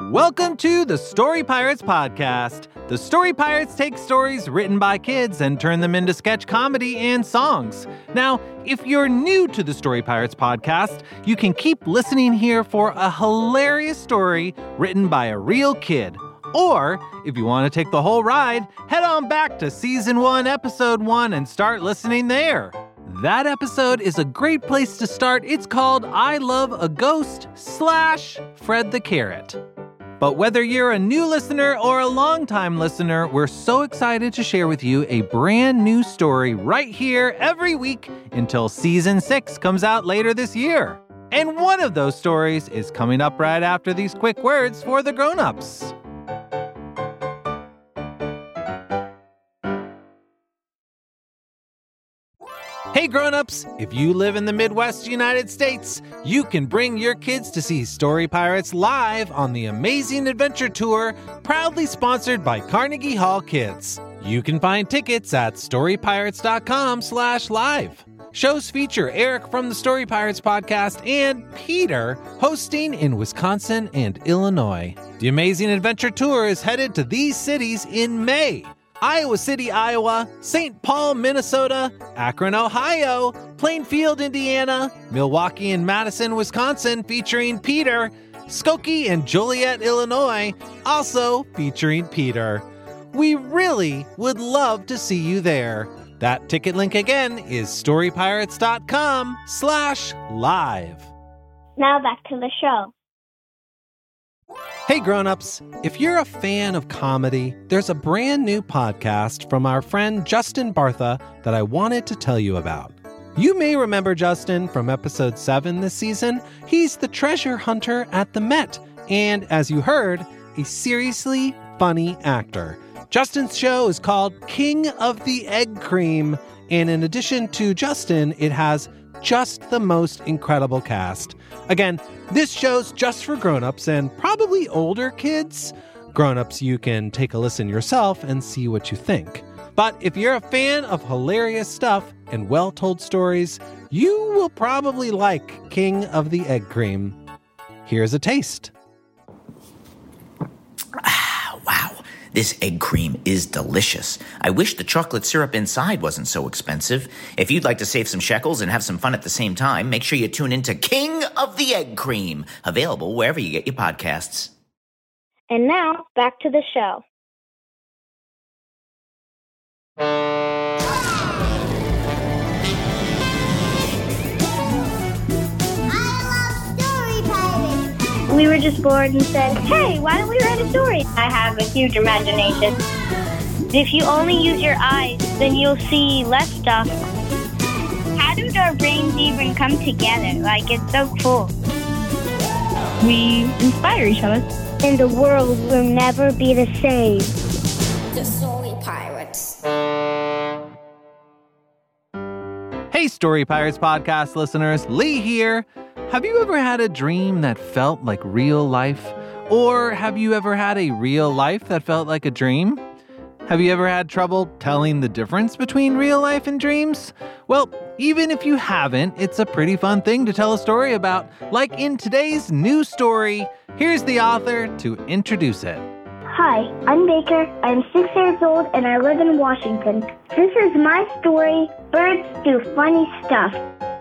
Welcome to the Story Pirates Podcast. The Story Pirates take stories written by kids and turn them into sketch comedy and songs. Now, if you're new to the Story Pirates Podcast, you can keep listening here for a hilarious story written by a real kid. Or, if you want to take the whole ride, head on back to Season 1, Episode 1 and start listening there. That episode is a great place to start. It's called I Love a Ghost / Fred the Carrot. But whether you're a new listener or a longtime listener, we're so excited to share with you a brand new story right here every week until Season 6 comes out later this year. And one of those stories is coming up right after these quick words for the grown-ups. Hey grown-ups, if you live in the Midwest United States, you can bring your kids to see Story Pirates live on the Amazing Adventure Tour, proudly sponsored by Carnegie Hall Kids. You can find tickets at storypirates.com/live. Shows feature Eric from the Story Pirates podcast and Peter hosting in Wisconsin and Illinois. The Amazing Adventure Tour is headed to these cities in May: Iowa City, Iowa, St. Paul, Minnesota, Akron, Ohio, Plainfield, Indiana, Milwaukee and Madison, Wisconsin, featuring Peter, Skokie and Joliet, Illinois, also featuring Peter. We really would love to see you there. That ticket link again is storypirates.com/live. Now back to the show. Hey grown-ups, if you're a fan of comedy, there's a brand new podcast from our friend Justin Bartha that I wanted to tell you about. You may remember Justin from episode 7 this season. He's the treasure hunter at the Met, and as you heard, a seriously funny actor. Justin's show is called King of the Egg Cream, and in addition to Justin, it has just the most incredible cast. Again, this show's just for grown-ups and probably older kids. Grown-ups, you can take a listen yourself and see what you think. But if you're a fan of hilarious stuff and well-told stories, you will probably like King of the Egg Cream. Here's a taste. Wow, this egg cream is delicious. I wish the chocolate syrup inside wasn't so expensive. If you'd like to save some shekels and have some fun at the same time, make sure you tune into King of the Egg Cream, available wherever you get your podcasts. And now, back to the show. We were just bored and said, hey, why don't we write a story? I have a huge imagination. If you only use your eyes, then you'll see less stuff. How did our brains even come together? Like, it's so cool. We inspire each other. And the world will never be the same. The Story Pirates. Hey Story Pirates podcast listeners, Lee here. Have you ever had a dream that felt like real life? Or have you ever had a real life that felt like a dream? Have you ever had trouble telling the difference between real life and dreams? Well, even if you haven't, it's a pretty fun thing to tell a story about. Like in today's new story, here's the author to introduce it. Hi, I'm Baker. I'm 6 years old and I live in Washington. This is my story, Birds Do Funny Stuff.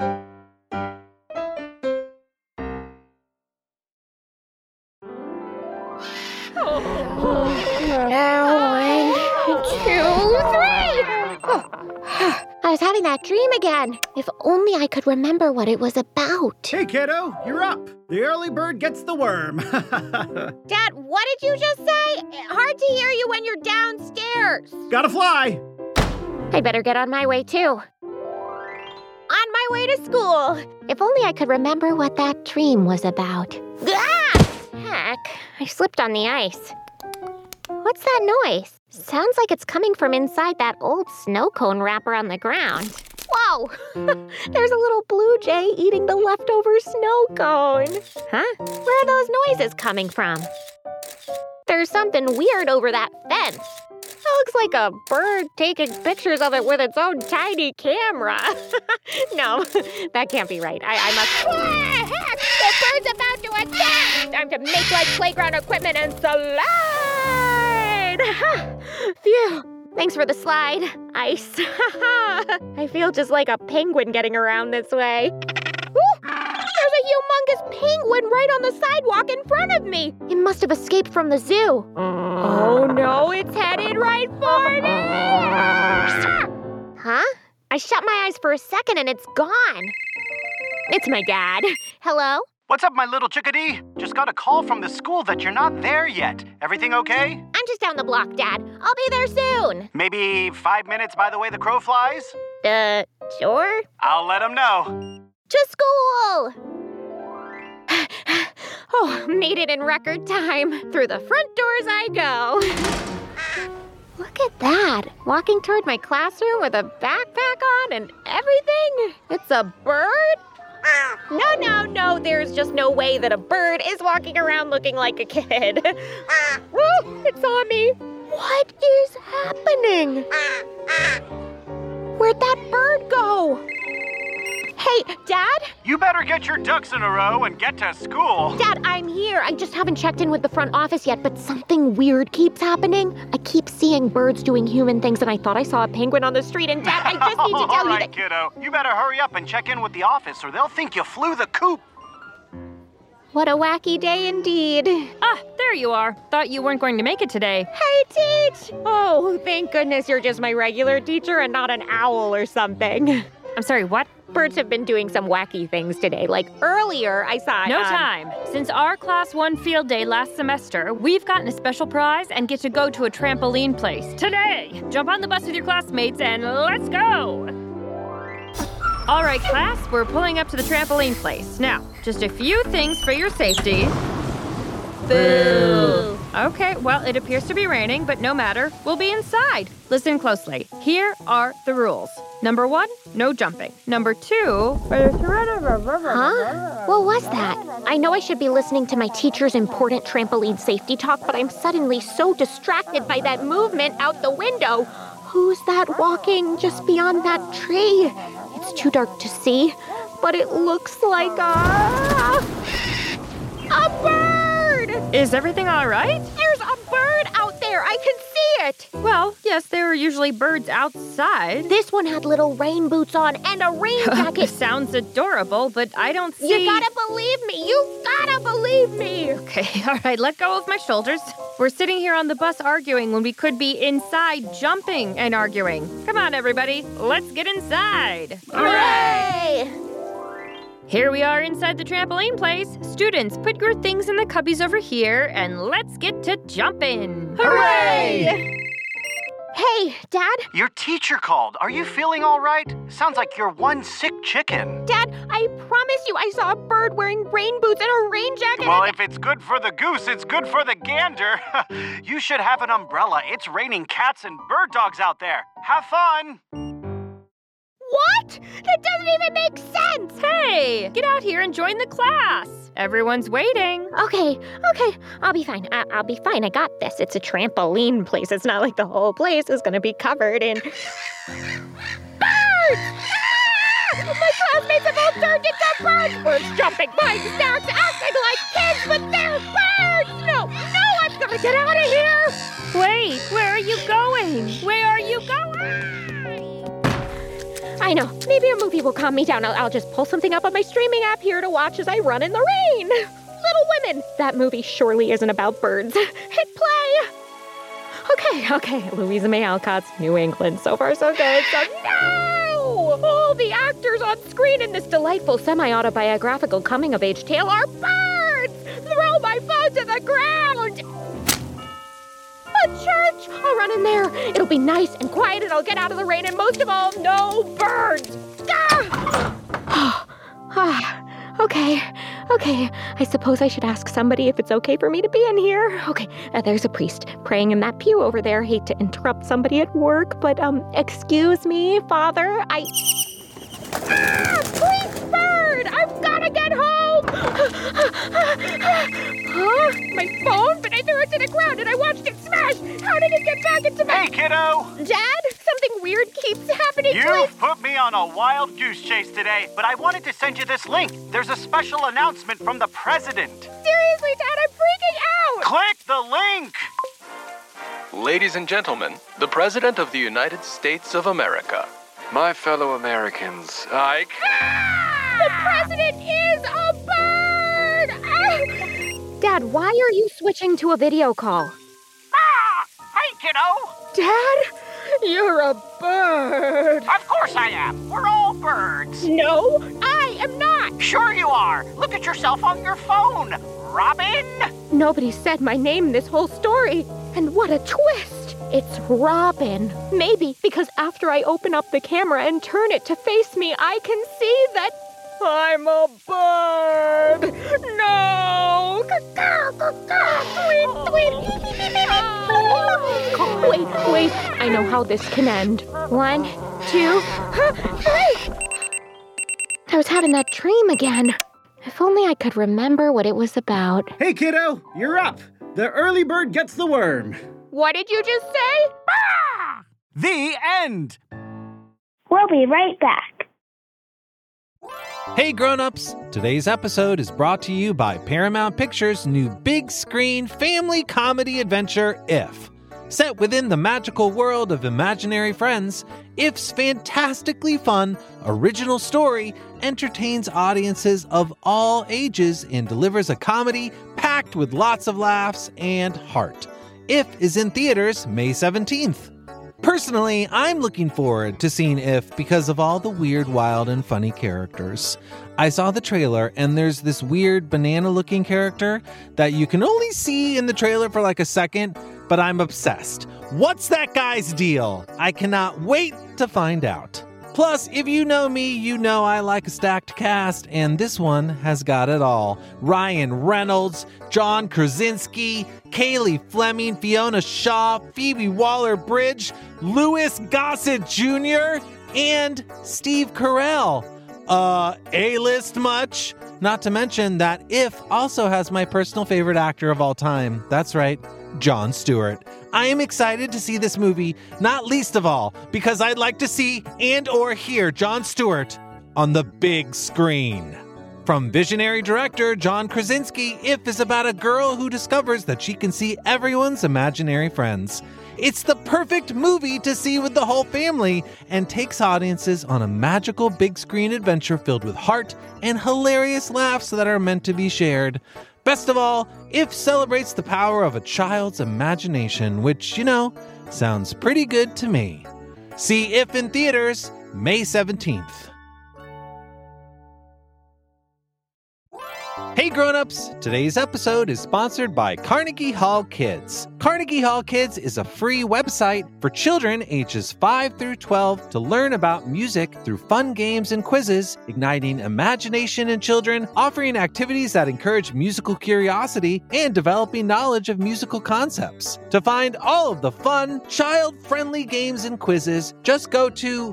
I was having that dream again. If only I could remember what it was about. Hey, kiddo, you're up. The early bird gets the worm. Dad, what did you just say? Hard to hear you when you're downstairs. Gotta fly. I better get on my way, too. On my way to school. If only I could remember what that dream was about. Ah! Heck, I slipped on the ice. What's that noise? Sounds like it's coming from inside that old snow cone wrapper on the ground. Whoa! There's a little blue jay eating the leftover snow cone. Huh? Where are those noises coming from? There's something weird over that fence. That looks like a bird taking pictures of it with its own tiny camera. No, that can't be right. I must... Ah, heck! The bird's about to attack Time to make like playground equipment and slide! Phew. Thanks for the slide. Ice. I feel just like a penguin getting around this way. Ooh, there's a humongous penguin right on the sidewalk in front of me. It must have escaped from the zoo. Oh no, it's headed right for me! Huh? I shut my eyes for a second and it's gone. It's my dad. Hello? What's up, my little chickadee? Just got a call from the school that you're not there yet. Everything okay? I'm just down the block, Dad. I'll be there soon. Maybe 5 minutes by the way the crow flies? Sure? I'll let him know. To school! Oh, made it in record time. Through the front doors I go. Look at that. Walking toward my classroom with a backpack on and everything. It's a bird? No, there's just no way that a bird is walking around looking like a kid. Woo, it's on me. What is happening? Where'd that bird go? Hey, Dad? You better get your ducks in a row and get to school. Dad, I'm here. I just haven't checked in with the front office yet, but something weird keeps happening. I keep seeing birds doing human things, and I thought I saw a penguin on the street. And Dad, I just need to tell you that... All right, kiddo. You better hurry up and check in with the office, or they'll think you flew the coop. What a wacky day indeed. Ah, there you are. Thought you weren't going to make it today. Hey, Teach! Oh, thank goodness you're just my regular teacher and not an owl or something. I'm sorry, what? Birds have been doing some wacky things today. Like earlier, I saw... No time. Since our Class 1 field day last semester, we've gotten a special prize and get to go to a trampoline place today. Jump on the bus with your classmates and let's go. All right, class, we're pulling up to the trampoline place. Now, just a few things for your safety. Boo! Okay, well, it appears to be raining, but no matter. We'll be inside. Listen closely. Here are the rules. Number 1, no jumping. Number 2... Huh? What was that? I know I should be listening to my teacher's important trampoline safety talk, but I'm suddenly so distracted by that movement out the window. Who's that walking just beyond that tree? It's too dark to see, but it looks like a bird! Is everything all right? There's a bird out there! I can see it! Well, yes, there are usually birds outside. This one had little rain boots on and a rain jacket. Sounds adorable, but I don't see... You gotta believe me! You gotta believe me! Okay, all right, let go of my shoulders. We're sitting here on the bus arguing when we could be inside jumping and arguing. Come on, everybody, let's get inside. Hooray! Here we are inside the trampoline place. Students, put your things in the cubbies over here, and let's get to jumping. Hooray! Hey, Dad? Your teacher called. Are you feeling all right? Sounds like you're one sick chicken. Dad, I promise you I saw a bird wearing rain boots and a rain jacket. Well, if it's good for the goose, it's good for the gander. You should have an umbrella. It's raining cats and bird dogs out there. Have fun. What? That doesn't even make sense! Hey, get out here and join the class. Everyone's waiting. Okay, I'll be fine. I'll be fine. I got this. It's a trampoline place. It's not like the whole place is gonna be covered in... Birds! Ah! My classmates have all turned into birds! Birds jumping, buying snacks, acting like kids, but they're birds! No, I've gotta get out of here! Wait, where are you going? Where are you going? I know. Maybe a movie will calm me down. I'll just pull something up on my streaming app here to watch as I run in the rain. Little Women. That movie surely isn't about birds. Hit play. Okay. Louisa May Alcott's New England. So far, so good. So no! All the actors on screen in this delightful semi-autobiographical coming-of-age tale are birds! Throw my phone to the ground! A church! I'll run in there. It'll be nice and quiet, and I'll get out of the rain, and most of all, no birds! Okay. I suppose I should ask somebody if it's okay for me to be in here. Okay, there's a priest praying in that pew over there. Hate to interrupt somebody at work, but, excuse me, Father, Please, bird! I've gotta get home! My phone? But I threw it to the ground and I watched it smash! How did it get back into my... Hey, kiddo! Dad? Something weird keeps happening to me. You've put me on a wild goose chase today, but I wanted to send you this link. There's a special announcement from the president. Seriously, Dad, I'm freaking out. Click the link. Ladies and gentlemen, the President of the United States of America. My fellow Americans, The president is a bird! Dad, why are you switching to a video call? Hey, kiddo. Dad, you're a bird. Of course I am. We're all birds. No, I am not. Sure you are. Look at yourself on your phone. Robin? Nobody said my name this whole story. And what a twist. It's Robin. Maybe because after I open up the camera and turn it to face me, I can see that I'm a bird. No. Wait. I know how this can end. 1, 2, 3. I was having that dream again. If only I could remember what it was about. Hey, kiddo, you're up. The early bird gets the worm. What did you just say? The end! We'll be right back. Hey grown-ups! Today's episode is brought to you by Paramount Pictures' new big screen family comedy adventure, If. Set within the magical world of imaginary friends, If's fantastically fun, original story entertains audiences of all ages and delivers a comedy packed with lots of laughs and heart. If is in theaters May 17th. Personally, I'm looking forward to seeing If because of all the weird, wild, and funny characters. I saw the trailer, and there's this weird banana-looking character that you can only see in the trailer for like a second, but I'm obsessed. What's that guy's deal? I cannot wait to find out. Plus, if you know me, you know I like a stacked cast, and this one has got it all. Ryan Reynolds, John Krasinski, Kaylee Fleming, Fiona Shaw, Phoebe Waller-Bridge, Louis Gossett Jr., and Steve Carell. A-list much? Not to mention that If also has my personal favorite actor of all time. That's right, Jon Stewart. I am excited to see this movie, not least of all, because I'd like to see and or hear Jon Stewart on the big screen. From visionary director John Krasinski, If is about a girl who discovers that she can see everyone's imaginary friends. It's the perfect movie to see with the whole family and takes audiences on a magical big screen adventure filled with heart and hilarious laughs that are meant to be shared. Best of all, If celebrates the power of a child's imagination, which, sounds pretty good to me. See If in theaters May 17th. Hey grown-ups! Today's episode is sponsored by Carnegie Hall Kids. Carnegie Hall Kids is a free website for children ages 5 through 12 to learn about music through fun games and quizzes, igniting imagination in children, offering activities that encourage musical curiosity, and developing knowledge of musical concepts. To find all of the fun, child-friendly games and quizzes, just go to,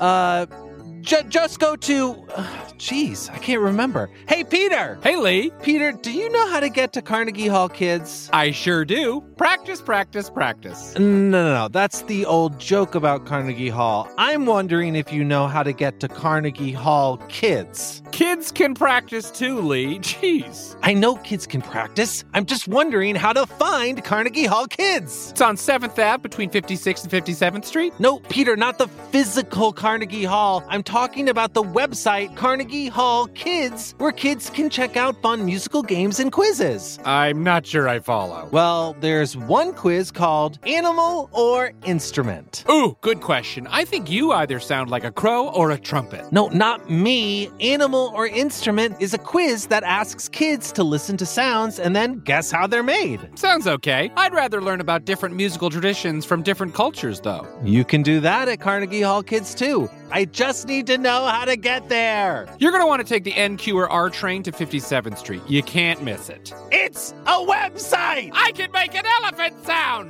Jeez, I can't remember. Hey, Peter! Hey, Lee. Peter, do you know how to get to Carnegie Hall Kids? I sure do. Practice, practice, practice. No. That's the old joke about Carnegie Hall. I'm wondering if you know how to get to Carnegie Hall Kids. Kids can practice too, Lee. Jeez. I know kids can practice. I'm just wondering how to find Carnegie Hall Kids. It's on 7th Ave between 56th and 57th Street. No, Peter, not the physical Carnegie Hall. I'm talking about the website Carnegie Hall Kids, where kids can check out fun musical games and quizzes. I'm not sure I follow. Well, there's one quiz called Animal or Instrument. Ooh, good question. I think you either sound like a crow or a trumpet. No, not me. Animal or Instrument is a quiz that asks kids to listen to sounds and then guess how they're made. Sounds okay. I'd rather learn about different musical traditions from different cultures, though. You can do that at Carnegie Hall Kids, too. I just need to know how to get there. You're going to want to take the NQ or R train to 57th Street. You can't miss it. It's a website! I can make an elephant sound!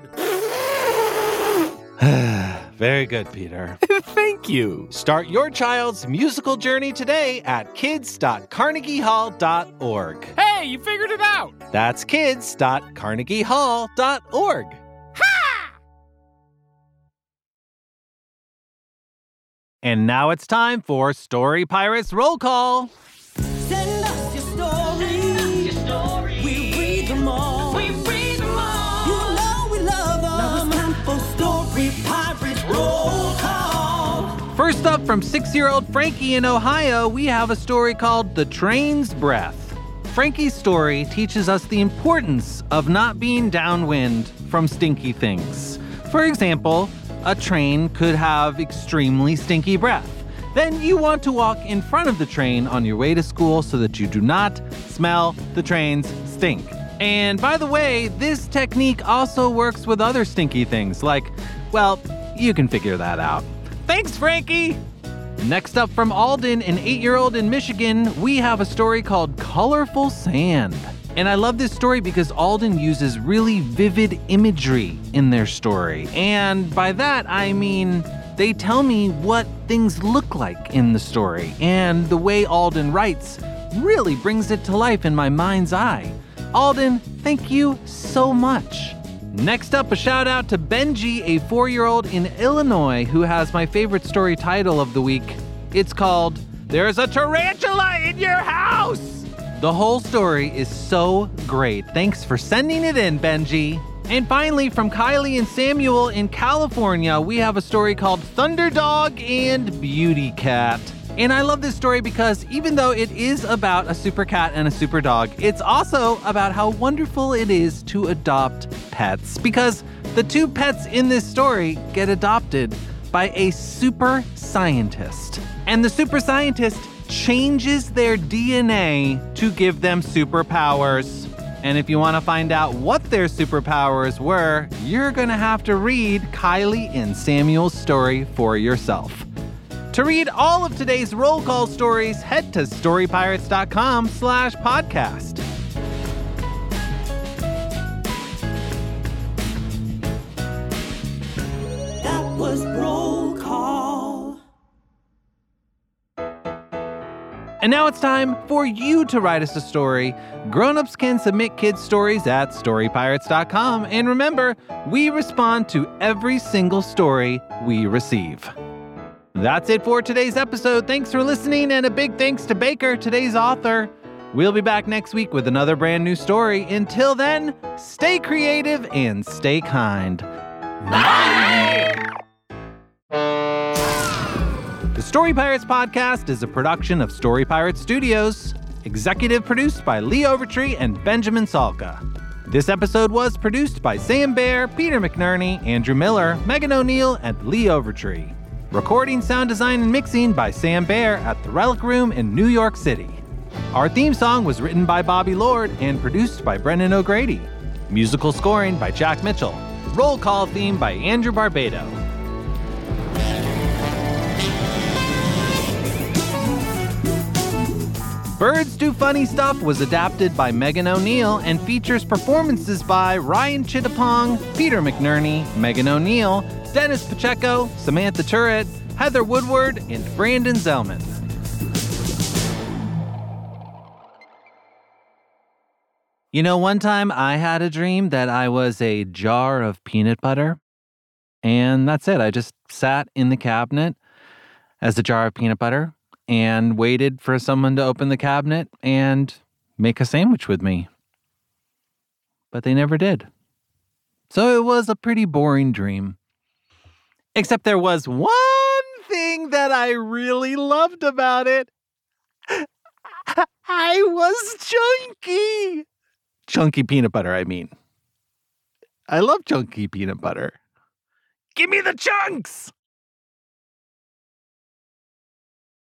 Very good, Peter. Thank you. Start your child's musical journey today at kids.carnegiehall.org. Hey, you figured it out! That's kids.carnegiehall.org. And now it's time for Story Pirates Roll Call. Send us your story. We read them all. You know we love them. Now it's time for Story Pirates Roll Call. First up, from 6-year-old Frankie in Ohio, we have a story called The Train's Breath. Frankie's story teaches us the importance of not being downwind from stinky things. For example, a train could have extremely stinky breath. Then you want to walk in front of the train on your way to school so that you do not smell the train's stink. And by the way, this technique also works with other stinky things like, well, you can figure that out. Thanks, Frankie! Next up, from Alden, an 8-year-old in Michigan, we have a story called Colorful Sand. And I love this story because Alden uses really vivid imagery in their story. And by that, I mean they tell me what things look like in the story. And the way Alden writes really brings it to life in my mind's eye. Alden, thank you so much. Next up, a shout out to Benji, a 4-year-old in Illinois, who has my favorite story title of the week. It's called, There's a Tarantula in Your House! The whole story is so great. Thanks for sending it in, Benji. And finally, from Kylie and Samuel in California, we have a story called Thunderdog and Beauty Cat. And I love this story because even though it is about a super cat and a super dog, it's also about how wonderful it is to adopt pets. Because the two pets in this story get adopted by a super scientist. And the super scientist changes their DNA to give them superpowers. And if you want to find out what their superpowers were, you're going to have to read Kylie and Samuel's story for yourself. To read all of today's roll call stories, head to storypirates.com/podcast. That was Roll Call. And now it's time for you to write us a story. Grown-ups can submit kids' stories at storypirates.com. And remember, we respond to every single story we receive. That's it for today's episode. Thanks for listening, and a big thanks to Baker, today's author. We'll be back next week with another brand new story. Until then, stay creative and stay kind. Bye! The Story Pirates podcast is a production of Story Pirates Studios, executive produced by Lee Overtree and Benjamin Salka. This episode was produced by Sam Baer, Peter McNerney, Andrew Miller, Megan O'Neill, and Lee Overtree. Recording, sound design, and mixing by Sam Baer at the Relic Room in New York City. Our theme song was written by Bobby Lord and produced by Brendan O'Grady. Musical scoring by Jack Mitchell. Roll call theme by Andrew Barbado. Birds Do Funny Stuff was adapted by Megan O'Neill and features performances by Ryan Chittapong, Peter McNerney, Megan O'Neill, Dennis Pacheco, Samantha Turret, Heather Woodward, and Brandon Zellman. You know, one time I had a dream that I was a jar of peanut butter, and that's it. I just sat in the cabinet as a jar of peanut butter and waited for someone to open the cabinet and make a sandwich with me. But they never did. So it was a pretty boring dream. Except there was one thing that I really loved about it. I was chunky. Chunky peanut butter, I mean. I love chunky peanut butter. Give me the chunks!